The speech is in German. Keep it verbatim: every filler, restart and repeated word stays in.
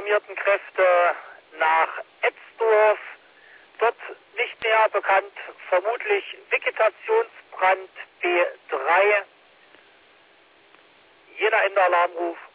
alarmierten Kräfte nach Etzdorf. Dort nicht näher bekannt, vermutlich Vegetationsbrand B drei. Jener Ende Alarmruf.